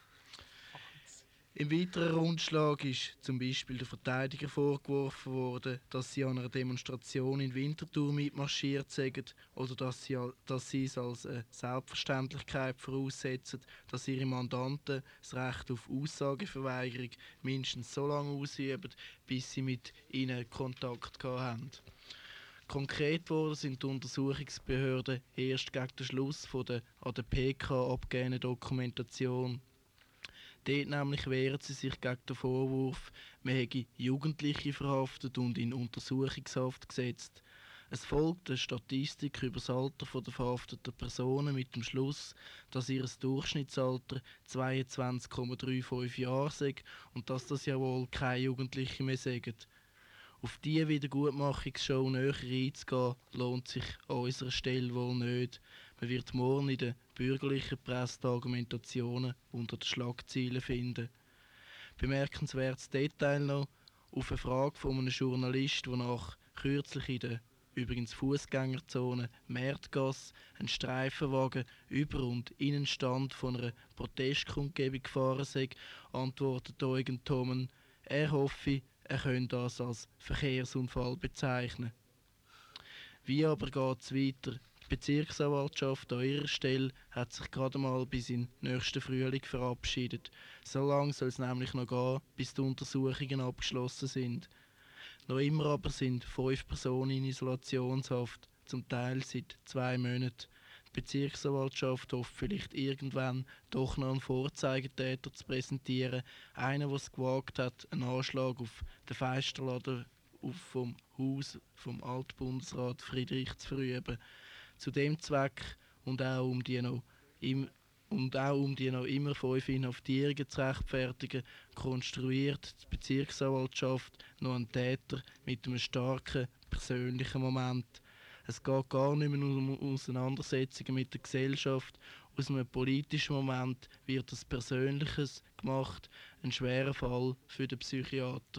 Im weiteren Rundschlag ist zum Beispiel der Verteidiger vorgeworfen worden, dass sie an einer Demonstration in Winterthur mitmarschiert sind oder dass sie, dass sie es als eine Selbstverständlichkeit voraussetzen, dass ihre Mandanten das Recht auf Aussageverweigerung mindestens so lange ausüben, bis sie mit ihnen Kontakt haben. Konkret worden sind die Untersuchungsbehörden erst gegen den Schluss von der an der P K abgegebenen Dokumentation. Dort nämlich wehren sie sich gegen den Vorwurf, man hätte Jugendliche verhaftet und in Untersuchungshaft gesetzt. Es folgt eine Statistik über das Alter der verhafteten Personen mit dem Schluss, dass ihr Durchschnittsalter zweiundzwanzig Komma fünfunddreißig Jahre sei und dass das ja wohl keine Jugendlichen mehr seien. Auf diese Wiedergutmachungsshow näher einzugehen, lohnt sich an unserer Stelle wohl nicht. Man wird morgen in der bürgerlichen Presse die Argumentationen unter den Schlagzeilen finden. Bemerkenswertes Detail noch: Auf eine Frage von einem Journalist, der nach kürzlich in der übrigens Fußgängerzone Märtgasse ein Streifenwagen über und in den Stand von einer Protestkundgebung gefahren sei, antwortet Eugen Thommen, er hoffe, er könne das als Verkehrsunfall bezeichnen. Wie aber geht es weiter? Die Bezirksanwaltschaft an ihrer Stelle hat sich gerade mal bis in den nächsten Frühling verabschiedet. So lange soll es nämlich noch gehen, bis die Untersuchungen abgeschlossen sind. Noch immer aber sind fünf Personen in Isolationshaft, zum Teil seit zwei Monaten. Die Bezirksanwaltschaft hofft vielleicht irgendwann doch noch einen Vorzeigetäter zu präsentieren. Einer, der es gewagt hat, einen Anschlag auf den Feisterladen vom Haus vom Altbundesrat Friedrich zu verüben. Zu dem Zweck und auch um die noch, im, und auch um die noch immer fünf Inhaftierungen zu rechtfertigen, konstruiert die Bezirksanwaltschaft noch einen Täter mit einem starken persönlichen Moment. Es geht gar nicht mehr um Auseinandersetzungen mit der Gesellschaft. Aus einem politischen Moment wird etwas Persönliches gemacht, ein schwerer Fall für den Psychiater.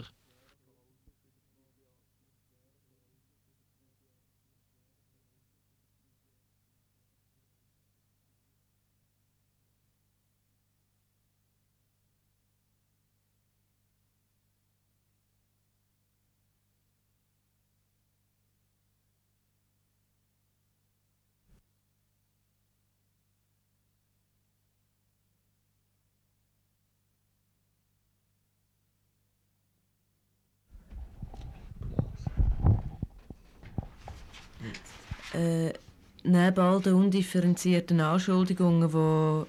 Äh, neben all den undifferenzierten Anschuldigungen, die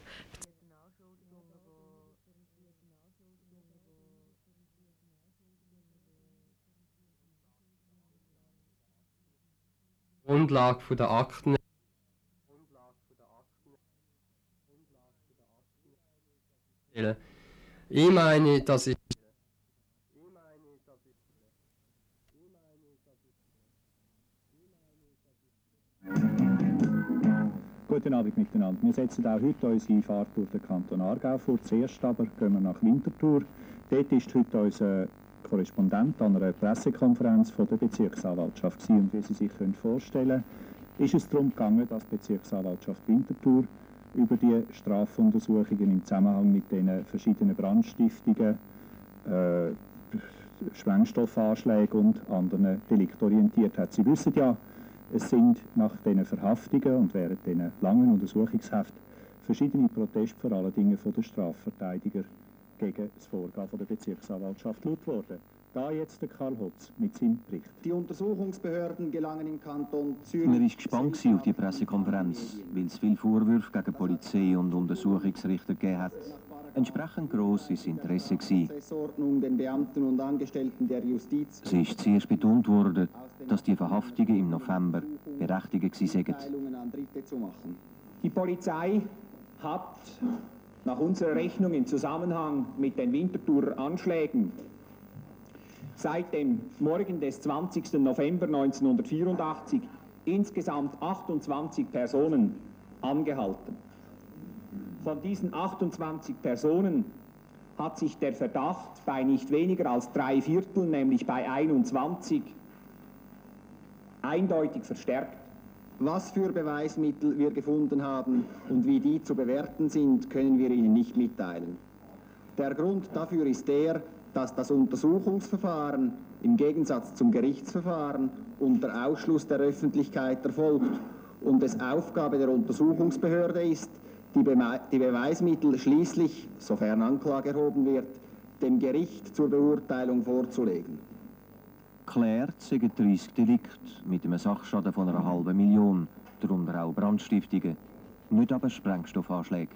Grundlage der Akten. Ich meine, das ist Guten Abend miteinander. Wir setzen auch heute unsere Fahrt durch den Kanton Aargau vor. Zuerst aber gehen wir nach Winterthur. Dort ist heute unser Korrespondent an einer Pressekonferenz von der Bezirksanwaltschaft gewesen. Und wie Sie sich vorstellen können, ist es darum gegangen, dass die Bezirksanwaltschaft Winterthur über die Strafuntersuchungen im Zusammenhang mit den verschiedenen Brandstiftungen, äh, Sprengstoffanschlägen und anderen Delikten orientiert hat. Sie wissen ja, es sind nach diesen Verhaftungen und während diesen langen Untersuchungshaft verschiedene Proteste, vor allen Dingen von den Strafverteidigern, gegen das Vorgehen von der Bezirksanwaltschaft laut worden. Da jetzt der Karl Hotz mit seinem Bericht. Die Untersuchungsbehörden gelangen im Kanton Zürich. Man war gespannt auf die Pressekonferenz, weil es viele Vorwürfe gegen Polizei und Untersuchungsrichter gegeben hat. Entsprechend gross war das Interesse. Den Beamten und Angestellten der Justiz. Es ist zuerst betont worden, dass die Verhaftungen im November berechtigt waren. Die Polizei hat nach unserer Rechnung im Zusammenhang mit den Winterthurer Anschlägen seit dem Morgen des zwanzigsten November neunzehnhundertvierundachtzig insgesamt achtundzwanzig Personen angehalten. Von diesen achtundzwanzig Personen hat sich der Verdacht bei nicht weniger als drei Viertel, nämlich bei einundzwanzig, eindeutig verstärkt. Was für Beweismittel wir gefunden haben und wie die zu bewerten sind, können wir Ihnen nicht mitteilen. Der Grund dafür ist der, dass das Untersuchungsverfahren im Gegensatz zum Gerichtsverfahren unter Ausschluss der Öffentlichkeit erfolgt und es Aufgabe der Untersuchungsbehörde ist, die, Be die Beweismittel schließlich, sofern Anklage erhoben wird, dem Gericht zur Beurteilung vorzulegen. Geklärt sind dreißig Delikte mit einem Sachschaden von einer halben Million, darunter auch Brandstiftungen, nicht aber Sprengstoffanschläge.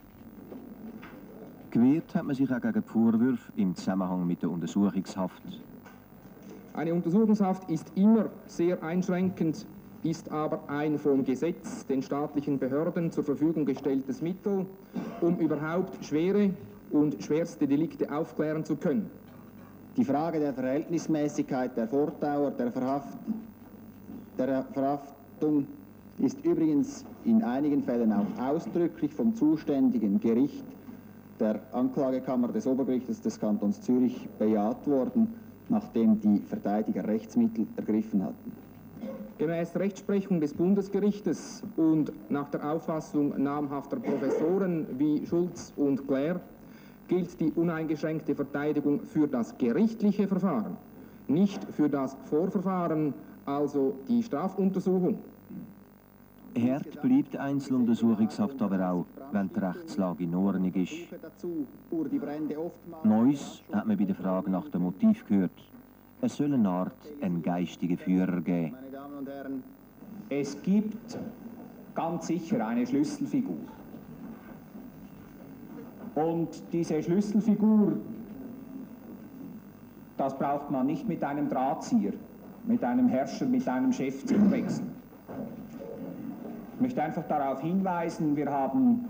Gewehrt hat man sich auch gegen die Vorwürfe im Zusammenhang mit der Untersuchungshaft. Eine Untersuchungshaft ist immer sehr einschränkend, ist aber ein vom Gesetz den staatlichen Behörden zur Verfügung gestelltes Mittel, um überhaupt schwere und schwerste Delikte aufklären zu können. Die Frage der Verhältnismäßigkeit der Fortdauer der, Verhaft der Verhaftung ist übrigens in einigen Fällen auch ausdrücklich vom zuständigen Gericht der Anklagekammer des Obergerichtes des Kantons Zürich bejaht worden, nachdem die Verteidiger Rechtsmittel ergriffen hatten. Gemäß Rechtsprechung des Bundesgerichtes und nach der Auffassung namhafter Professoren wie Schulz und Clair gilt die uneingeschränkte Verteidigung für das gerichtliche Verfahren, nicht für das Vorverfahren, also die Strafuntersuchung. Hart bleibt die Einzeluntersuchungshaft aber auch, wenn die Rechtslage in Ordnung ist. Neues hat man bei der Frage nach dem Motiv gehört. Es soll eine Art einen geistigen Führer geben. Meine Damen und Herren, es gibt ganz sicher eine Schlüsselfigur. Und diese Schlüsselfigur, das braucht man nicht mit einem Drahtzieher, mit einem Herrscher, mit einem Chef zu verwechseln. Ich möchte einfach darauf hinweisen, wir haben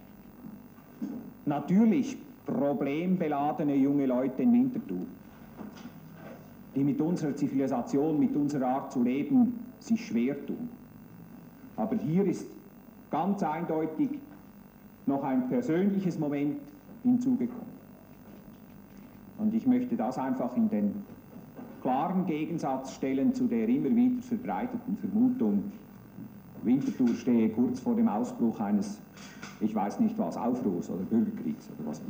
natürlich problembeladene junge Leute in Winterthur, die mit unserer Zivilisation, mit unserer Art zu leben, sich schwer tun. Aber hier ist ganz eindeutig noch ein persönliches Moment hinzugekommen. Und ich möchte das einfach in den klaren Gegensatz stellen zu der immer wieder verbreiteten Vermutung, Winterthur stehe kurz vor dem Ausbruch eines, ich weiß nicht was, Aufruhrs oder Bürgerkriegs oder was.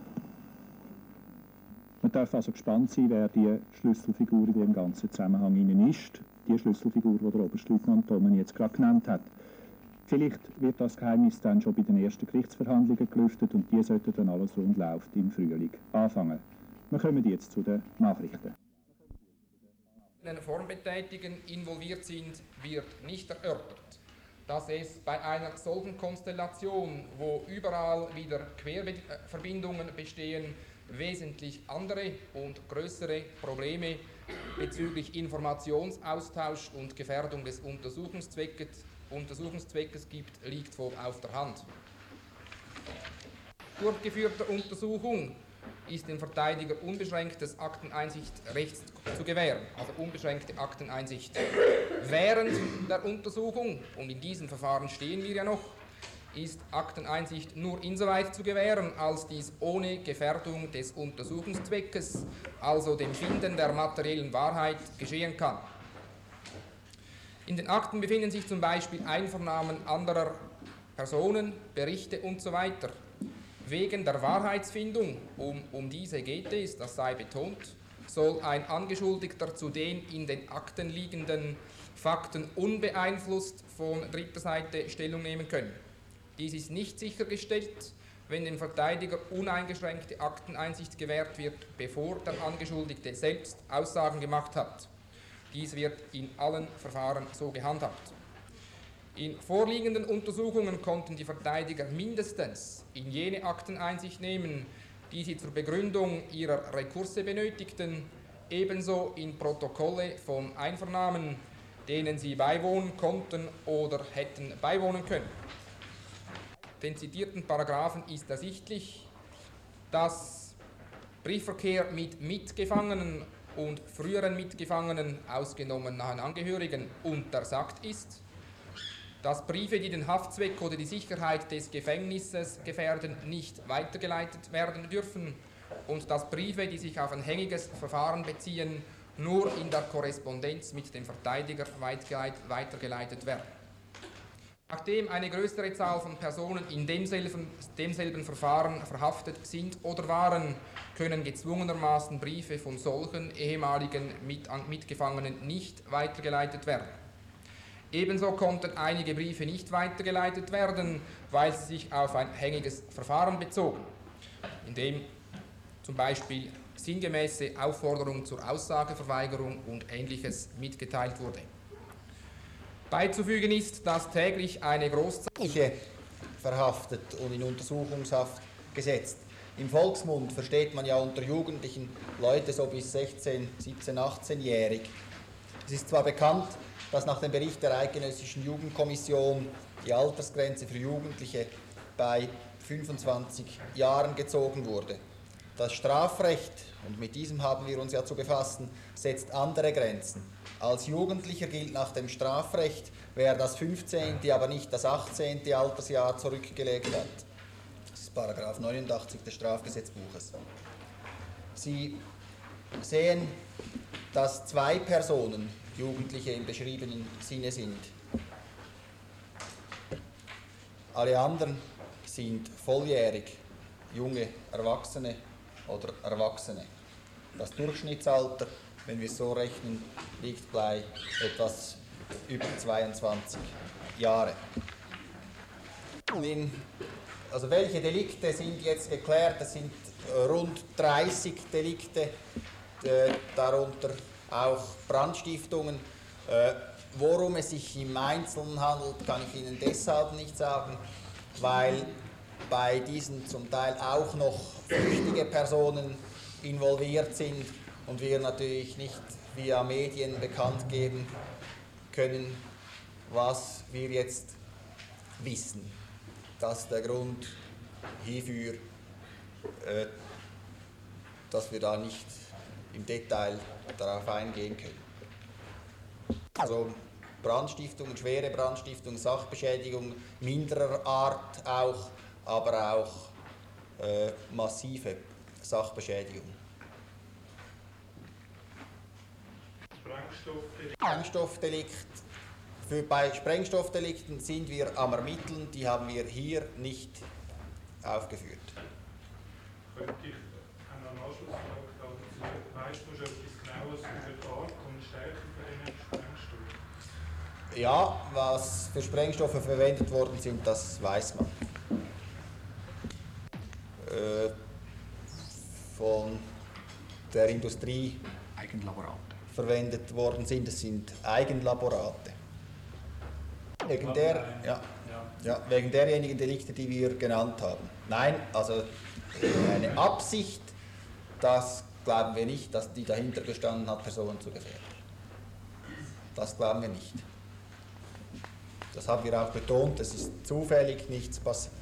Man darf also gespannt sein, wer die Schlüsselfigur in dem ganzen Zusammenhang innen ist. Die Schlüsselfigur, die der Oberstleutnant Thomann jetzt gerade genannt hat. Vielleicht wird das Geheimnis dann schon bei den ersten Gerichtsverhandlungen gelüftet und die sollten dann alles rund läuft im Frühling anfangen. Wir kommen jetzt zu den Nachrichten. Formbetätigen involviert sind, wird nicht erörtert. dass es bei einer solchen Konstellation, wo überall wieder Querverbindungen bestehen, wesentlich andere und größere Probleme bezüglich Informationsaustausch und Gefährdung des Untersuchungszweckes, Untersuchungszweckes gibt, liegt wohl auf der Hand. Durchgeführter Untersuchung ist dem Verteidiger unbeschränktes Akteneinsichtsrecht zu gewähren, also unbeschränkte Akteneinsicht. Während der Untersuchung, und in diesem Verfahren stehen wir ja noch, ist Akteneinsicht nur insoweit zu gewähren, als dies ohne Gefährdung des Untersuchungszweckes, also dem Finden der materiellen Wahrheit, geschehen kann. In den Akten befinden sich zum Beispiel Einvernahmen anderer Personen, Berichte und so weiter. Wegen der Wahrheitsfindung, um, um diese geht es, das sei betont, soll ein Angeschuldigter zu den in den Akten liegenden Fakten unbeeinflusst von dritter Seite Stellung nehmen können. Dies ist nicht sichergestellt, wenn dem Verteidiger uneingeschränkte Akteneinsicht gewährt wird, bevor der Angeschuldigte selbst Aussagen gemacht hat. Dies wird in allen Verfahren so gehandhabt. In vorliegenden Untersuchungen konnten die Verteidiger mindestens in jene Akteneinsicht nehmen, die sie zur Begründung ihrer Rekurse benötigten, ebenso in Protokolle von Einvernahmen, denen sie beiwohnen konnten oder hätten beiwohnen können. Den zitierten Paragraphen ist ersichtlich, dass Briefverkehr mit Mitgefangenen und früheren Mitgefangenen, ausgenommen nahen Angehörigen, untersagt ist, dass Briefe, die den Haftzweck oder die Sicherheit des Gefängnisses gefährden, nicht weitergeleitet werden dürfen und dass Briefe, die sich auf ein hängiges Verfahren beziehen, nur in der Korrespondenz mit dem Verteidiger weitergeleitet werden. Nachdem eine größere Zahl von Personen in demselben, demselben Verfahren verhaftet sind oder waren, können gezwungenermaßen Briefe von solchen ehemaligen Mit Mitgefangenen nicht weitergeleitet werden. Ebenso konnten einige Briefe nicht weitergeleitet werden, weil sie sich auf ein hängiges Verfahren bezogen, in dem zum Beispiel sinngemäße Aufforderung zur Aussageverweigerung und Ähnliches mitgeteilt wurde. Beizufügen ist, dass täglich eine Großzahl verhaftet und in Untersuchungshaft gesetzt. Im Volksmund versteht man ja unter Jugendlichen Leute so bis sechzehn, siebzehn, achtzehnjährig. Es ist zwar bekannt, dass nach dem Bericht der Eidgenössischen Jugendkommission die Altersgrenze für Jugendliche bei fünfundzwanzig Jahren gezogen wurde. Das Strafrecht, und mit diesem haben wir uns ja zu befassen, setzt andere Grenzen. Als Jugendlicher gilt nach dem Strafrecht, wer das fünfzehnte, aber nicht das achtzehnte Altersjahr zurückgelegt hat. Das ist Paragraph neunundachtzig des Strafgesetzbuches. Sie sehen, dass zwei Personen Jugendliche im beschriebenen Sinne sind. Alle anderen sind volljährig, junge Erwachsene oder Erwachsene. Das Durchschnittsalter, wenn wir es so rechnen, liegt bei etwas über zweiundzwanzig Jahre. Also welche Delikte sind jetzt geklärt? Das sind rund dreißig Delikte, darunter auch Brandstiftungen. Äh, worum es sich im Einzelnen handelt, kann ich Ihnen deshalb nicht sagen, weil bei diesen zum Teil auch noch flüchtige Personen involviert sind und wir natürlich nicht via Medien bekannt geben können, was wir jetzt wissen. Das ist der Grund hierfür, äh, dass wir da nicht im Detail darauf eingehen können. Also Brandstiftungen, schwere Brandstiftungen, Sachbeschädigung minderer Art auch, aber auch äh, massive Sachbeschädigung. Sprengstoffdelikt. Sprengstoffdelikt. Für, bei Sprengstoffdelikten sind wir am Ermitteln, die haben wir hier nicht aufgeführt. Könnte ich eine Anschlussfrage dazu? Weißt du schon etwas Genaues über die Art und Stärke von diesen Sprengstoffen? Ja, was für Sprengstoffe verwendet worden sind, das weiß man. Äh, von der Industrie Eigenlaborate. verwendet worden sind, das sind Eigenlaborate. Wegen der, ja, ja, wegen derjenigen Delikte, die wir genannt haben. Nein, also eine Absicht, das glauben wir nicht, dass die dahinter gestanden hat, Personen zu gefährden. Das glauben wir nicht. Das haben wir auch betont, es ist zufällig nichts passiert.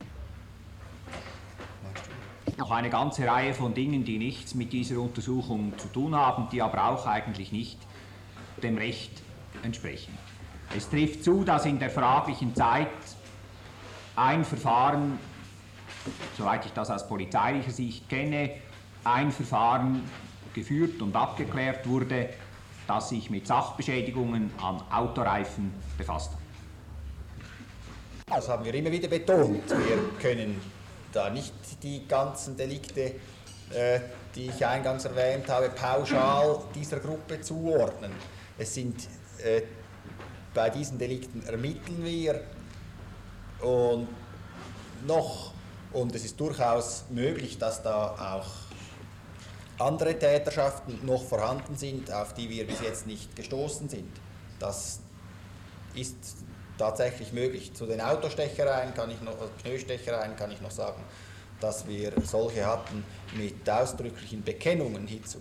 Noch eine ganze Reihe von Dingen, die nichts mit dieser Untersuchung zu tun haben, die aber auch eigentlich nicht dem Recht entsprechen. Es trifft zu, dass in der fraglichen Zeit ein Verfahren, soweit ich das aus polizeilicher Sicht kenne, ein Verfahren geführt und abgeklärt wurde, das sich mit Sachbeschädigungen an Autoreifen befasst hat. Das haben wir immer wieder betont. Wir können da nicht die ganzen Delikte, äh, die ich eingangs erwähnt habe, pauschal dieser Gruppe zuordnen. Es sind, äh, bei diesen Delikten ermitteln wir und noch, und es ist durchaus möglich, dass da auch andere Täterschaften noch vorhanden sind, auf die wir bis jetzt nicht gestoßen sind. Das ist tatsächlich möglich. Zu den Autostechereien kann ich noch, Pneustechereien kann ich noch sagen, dass wir solche hatten mit ausdrücklichen Bekennungen hierzu.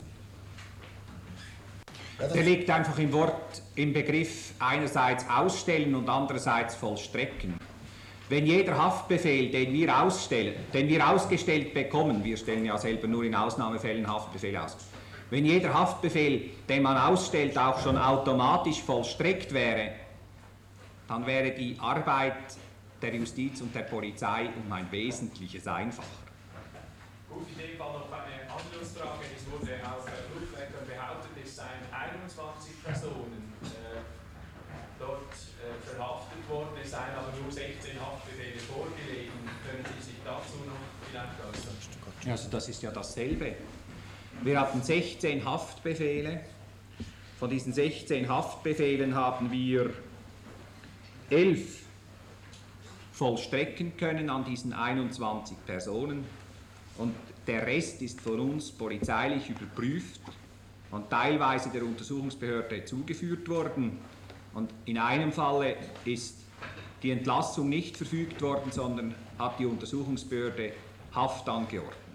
Ja, der liegt einfach im Wort, im Begriff einerseits ausstellen und andererseits vollstrecken. Wenn jeder Haftbefehl, den wir ausstellen, den wir ausgestellt bekommen, wir stellen ja selber nur in Ausnahmefällen Haftbefehle aus, wenn jeder Haftbefehl, den man ausstellt, auch schon automatisch vollstreckt wäre, dann wäre die Arbeit der Justiz und der Polizei um ein Wesentliches einfacher. Gut, in dem Fall noch eine Anschlussfrage. Es wurde auf Flugblättern behauptet, es seien einundzwanzig Personen äh, dort äh, verhaftet worden, es seien aber nur sechzehn Haftbefehle vorgelegen. Können Sie sich dazu noch vielleicht äußern? Also das ist ja dasselbe. Wir hatten sechzehn Haftbefehle. Von diesen sechzehn Haftbefehlen haben wir elf vollstrecken können an diesen einundzwanzig Personen und der Rest ist von uns polizeilich überprüft und teilweise der Untersuchungsbehörde zugeführt worden. Und in einem Falle ist die Entlassung nicht verfügt worden, sondern hat die Untersuchungsbehörde Haft angeordnet.